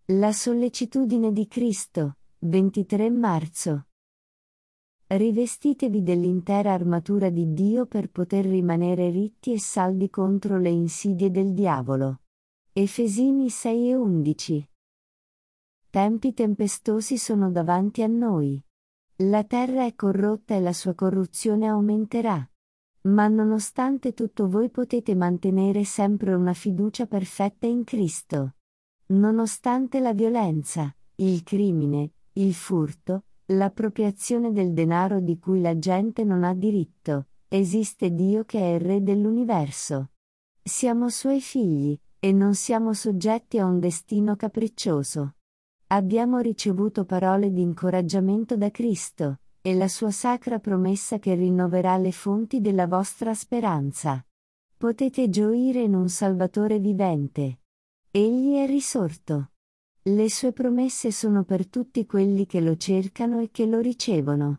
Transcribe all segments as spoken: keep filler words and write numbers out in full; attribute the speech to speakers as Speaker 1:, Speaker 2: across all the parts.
Speaker 1: La sollecitudine di Cristo, ventitré marzo. Rivestitevi dell'intera armatura di Dio per poter rimanere ritti e saldi contro le insidie del diavolo. Efesini sei e undici. Tempi tempestosi sono davanti a noi. La terra è corrotta e la sua corruzione aumenterà. Ma nonostante tutto voi potete mantenere sempre una fiducia perfetta in Cristo. Nonostante la violenza, il crimine, il furto, l'appropriazione del denaro di cui la gente non ha diritto, esiste Dio che è il Re dell'universo. Siamo Suoi figli, e non siamo soggetti a un destino capriccioso. Abbiamo ricevuto parole di incoraggiamento da Cristo, e la sua sacra promessa che rinnoverà le fonti della vostra speranza. Potete gioire in un Salvatore vivente. Egli è risorto. Le sue promesse sono per tutti quelli che lo cercano e che lo ricevono.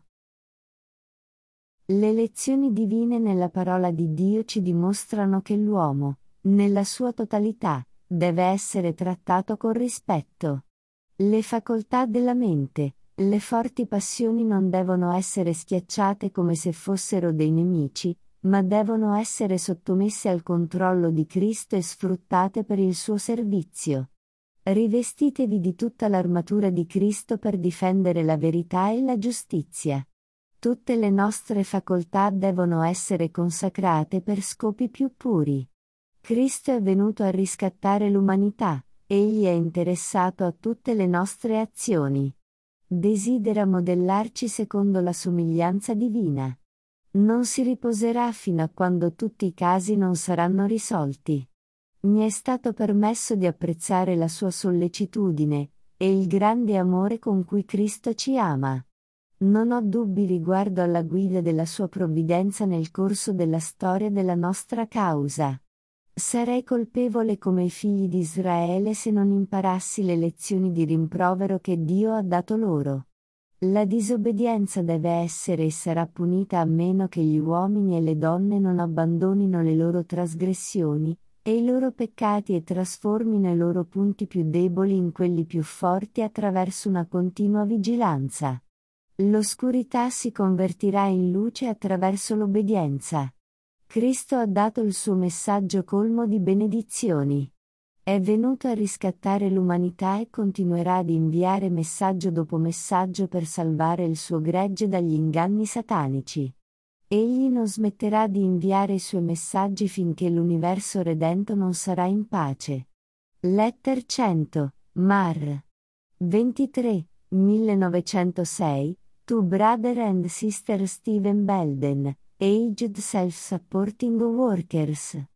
Speaker 1: Le lezioni divine nella parola di Dio ci dimostrano che l'uomo, nella sua totalità, deve essere trattato con rispetto. Le facoltà della mente, le forti passioni non devono essere schiacciate come se fossero dei nemici, ma devono essere sottomesse al controllo di Cristo e sfruttate per il suo servizio. Rivestitevi di tutta l'armatura di Cristo per difendere la verità e la giustizia. Tutte le nostre facoltà devono essere consacrate per scopi più puri. Cristo è venuto a riscattare l'umanità, egli è interessato a tutte le nostre azioni. Desidera modellarci secondo la somiglianza divina. Non si riposerà fino a quando tutti i casi non saranno risolti. Mi è stato permesso di apprezzare la sua sollecitudine, e il grande amore con cui Cristo ci ama. Non ho dubbi riguardo alla guida della sua provvidenza nel corso della storia della nostra causa. Sarei colpevole come i figli di Israele se non imparassi le lezioni di rimprovero che Dio ha dato loro. La disobbedienza deve essere e sarà punita a meno che gli uomini e le donne non abbandonino le loro trasgressioni, e i loro peccati e trasformino i loro punti più deboli in quelli più forti attraverso una continua vigilanza. L'oscurità si convertirà in luce attraverso l'obbedienza. Cristo ha dato il suo messaggio colmo di benedizioni. È venuto a riscattare l'umanità e continuerà ad inviare messaggio dopo messaggio per salvare il suo gregge dagli inganni satanici. Egli non smetterà di inviare i suoi messaggi finché l'universo redento non sarà in pace. Letter cento, Mar. ventitré, millenovecentosei, to Brother and Sister Stephen Belden, Aged Self-Supporting Workers.